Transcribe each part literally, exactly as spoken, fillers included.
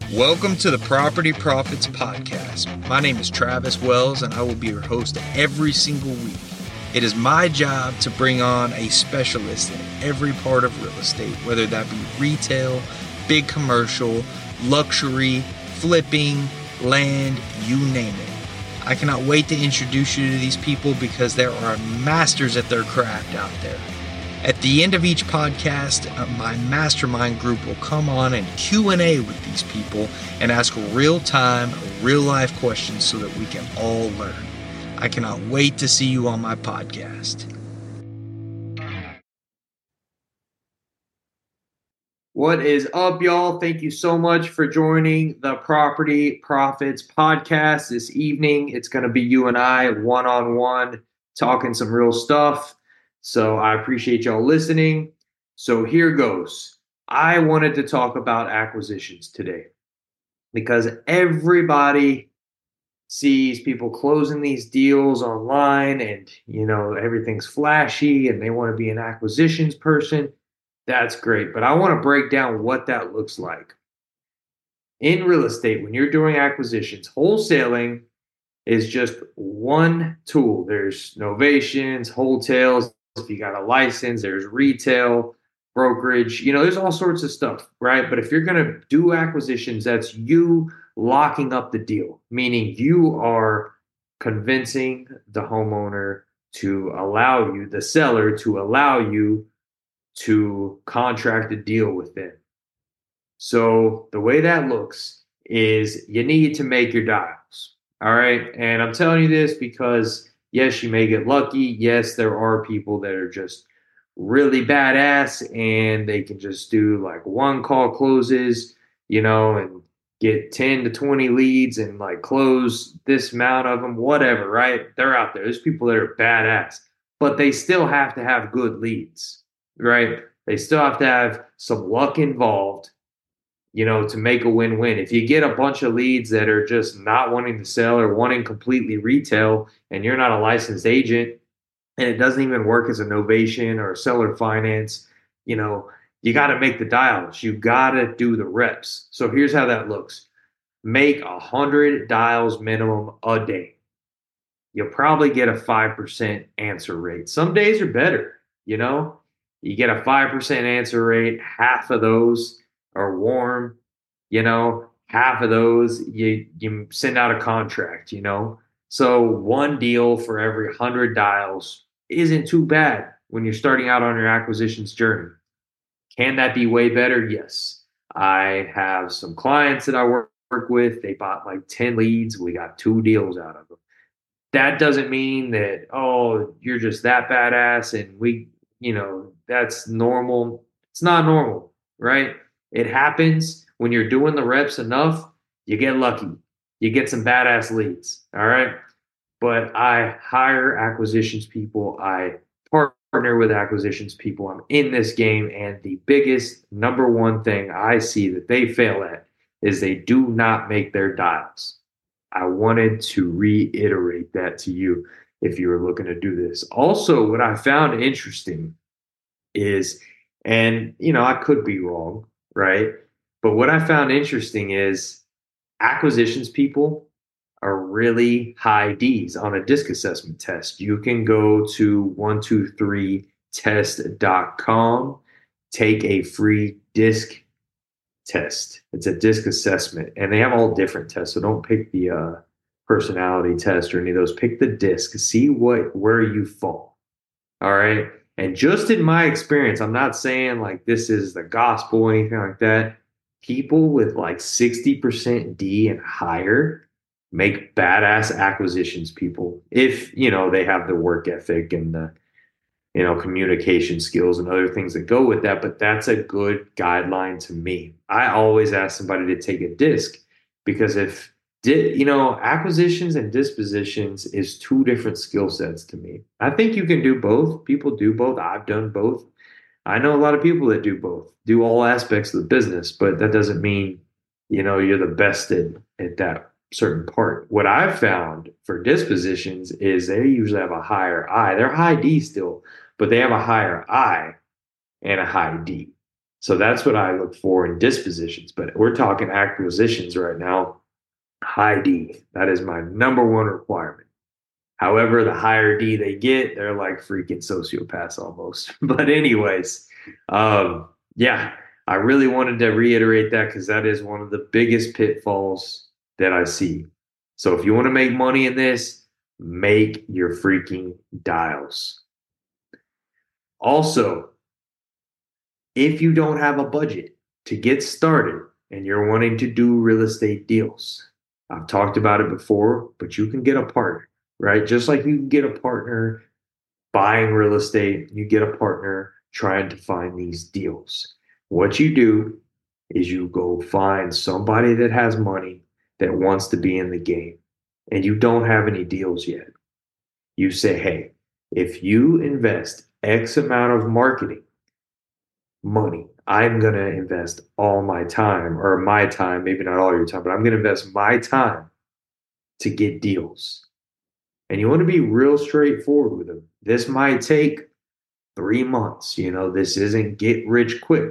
Welcome to the Property Profits Podcast. My name is Travis Wells, and I will be your host every single week. It is my job to bring on a specialist in every part of real estate, whether that be retail, big commercial, luxury, flipping, land, you name it. I cannot wait to introduce you to these people because there are masters at their craft out there. At the end of each podcast, uh, my mastermind group will come on and Q and A with these people and ask real-time, real-life questions so that we can all learn. I cannot wait to see you on my podcast. What is up, y'all? Thank you so much for joining the Property Profits Podcast this evening. It's going to be you and I one-on-one talking some real stuff. So I appreciate y'all listening. So here goes. I wanted to talk about acquisitions today because everybody sees people closing these deals online and, you know, everything's flashy and they want to be an acquisitions person. That's great. But I want to break down what that looks like. In real estate, when you're doing acquisitions, wholesaling is just one tool. There's novations, wholesales. If you got a license, there's retail, brokerage, you know, there's all sorts of stuff, right? But if you're going to do acquisitions, that's you locking up the deal, meaning you are convincing the homeowner to allow you, the seller to allow you to contract a deal with them. So the way that looks is you need to make your dials. All right. And I'm telling you this because yes, you may get lucky. Yes, there are people that are just really badass and they can just do like one call closes, you know, and get ten to twenty leads and like close this amount of them, whatever, right? They're out there. There's people that are badass, but they still have to have good leads, right? They still have to have some luck involved, you know, to make a win-win. If you get a bunch of leads that are just not wanting to sell or wanting completely retail and you're not a licensed agent and it doesn't even work as a novation or a seller finance, you know, you got to make the dials. You got to do the reps. So here's how that looks. Make one hundred dials minimum a day. You'll probably get a five percent answer rate. Some days are better, you know. You get a five percent answer rate. Half of those are warm, you know, half of those you you send out a contract, you know. So one deal for every one hundred dials isn't too bad when you're starting out on your acquisitions journey. Can that be way better? Yes. I have some clients that I work, work with. They bought like ten leads. We got two deals out of them. That doesn't mean that, oh, you're just that badass and we, you know, that's normal. It's not normal, right? It happens when you're doing the reps enough, you get lucky. You get some badass leads, all right? But I hire acquisitions people. I partner with acquisitions people. I'm in this game, and the biggest number one thing I see that they fail at is they do not make their dials. I wanted to reiterate that to you if you were looking to do this. Also, what I found interesting is, and, you know, I could be wrong, right? But what I found interesting is acquisitions people are really high D's on a disc assessment test. You can go to one two three test dot com, take a free disc test. It's a disc assessment, and they have all different tests. So don't pick the uh, personality test or any of those. Pick the disc. See what where you fall. All right. And just in my experience, I'm not saying like this is the gospel or anything like that. People with like sixty percent D and higher make badass acquisitions people if, you know, they have the work ethic and the, you know, communication skills and other things that go with that. But that's a good guideline to me. I always ask somebody to take a disc because if, you know, acquisitions and dispositions is two different skill sets to me. I think you can do both. People do both. I've done both. I know a lot of people that do both, do all aspects of the business, but that doesn't mean, you know, you're the best at, at that certain part. What I've found for dispositions is they usually have a higher I. They're high D still, but they have a higher I and a high D. So that's what I look for in dispositions. But we're talking acquisitions right now. High D. That is my number one requirement. However, the higher D they get, they're like freaking sociopaths almost. But anyways, um, yeah, I really wanted to reiterate that because that is one of the biggest pitfalls that I see. So if you want to make money in this, make your freaking dials. Also, if you don't have a budget to get started and you're wanting to do real estate deals, I've talked about it before, but you can get a partner, right? Just like you can get a partner buying real estate, you get a partner trying to find these deals. What you do is you go find somebody that has money that wants to be in the game and you don't have any deals yet. You say, hey, if you invest X amount of marketing money, I'm going to invest all my time, or my time, maybe not all your time, but I'm going to invest my time to get deals. And you want to be real straightforward with them. This might take three months. You know, this isn't get rich quick.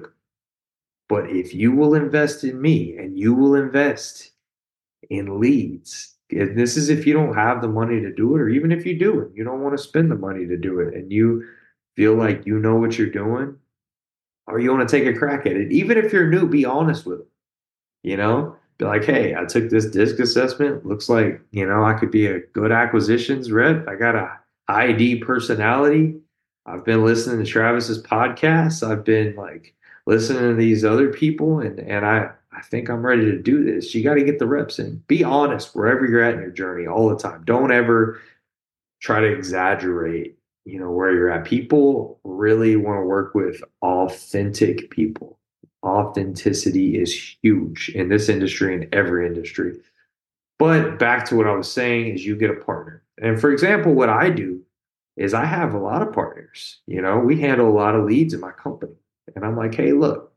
But if you will invest in me and you will invest in leads, and this is if you don't have the money to do it, or even if you do it, you don't want to spend the money to do it, and you feel like you know what you're doing, or you want to take a crack at it, even if you're new, be honest with them. You know, be like, hey, I took this disc assessment. Looks like, you know, I could be a good acquisitions rep. I got a I D personality. I've been listening to Travis's podcasts. I've been like listening to these other people, and and I I think I'm ready to do this. You got to get the reps in. Be honest wherever you're at in your journey all the time. Don't ever try to exaggerate, you know, where you're at. People really want to work with authentic people. Authenticity is huge in this industry and every industry. But back to what I was saying is you get a partner. And for example, what I do is I have a lot of partners. You know, we handle a lot of leads in my company. And I'm like, hey, look,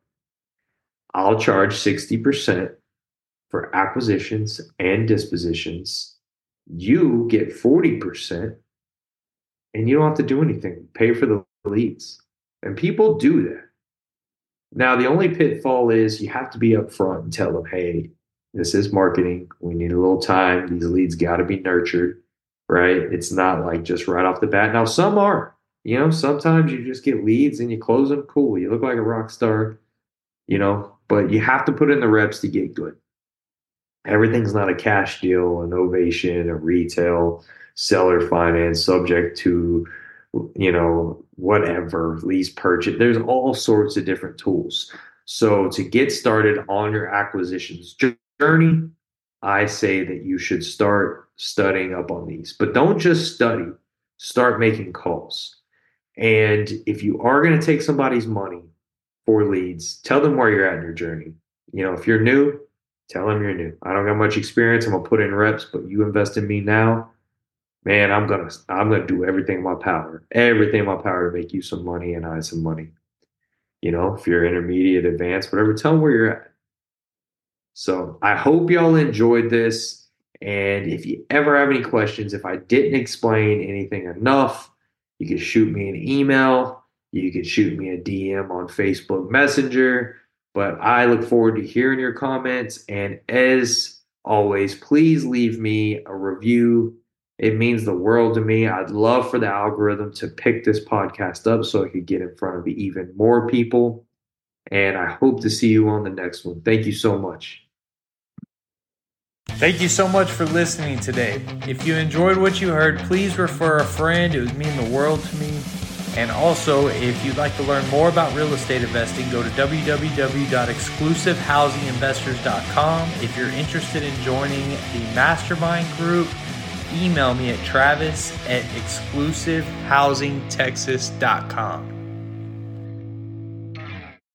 I'll charge sixty percent for acquisitions and dispositions. You get forty percent and you don't have to do anything. Pay for the leads. And people do that. Now, the only pitfall is you have to be upfront and tell them, hey, this is marketing. We need a little time. These leads got to be nurtured, right? It's not like just right off the bat. Now, some are. You know, sometimes you just get leads and you close them. Cool. You look like a rock star, you know, but you have to put in the reps to get good. Everything's not a cash deal, an ovation, a retail, seller finance, subject to, you know, whatever, lease purchase. There's all sorts of different tools. So to get started on your acquisitions journey, I say that you should start studying up on these. But don't just study, start making calls. And if you are going to take somebody's money for leads, tell them where you're at in your journey. You know, if you're new, tell them you're new. I don't got much experience. I'm going to put in reps, but you invest in me now, man, I'm going to I'm going to do everything in my power, everything in my power to make you some money and I some money. You know, if you're intermediate, advanced, whatever, tell them where you're at. So I hope y'all enjoyed this. And if you ever have any questions, if I didn't explain anything enough, you can shoot me an email. You can shoot me a D M on Facebook Messenger. But I look forward to hearing your comments. And as always, please leave me a review. It means the world to me. I'd love for the algorithm to pick this podcast up so it could get in front of even more people. And I hope to see you on the next one. Thank you so much. Thank you so much for listening today. If you enjoyed what you heard, please refer a friend. It would mean the world to me. And also, if you'd like to learn more about real estate investing, go to w w w dot exclusive housing investors dot com. If you're interested in joining the mastermind group, email me at travis at exclusive housing texas dot com.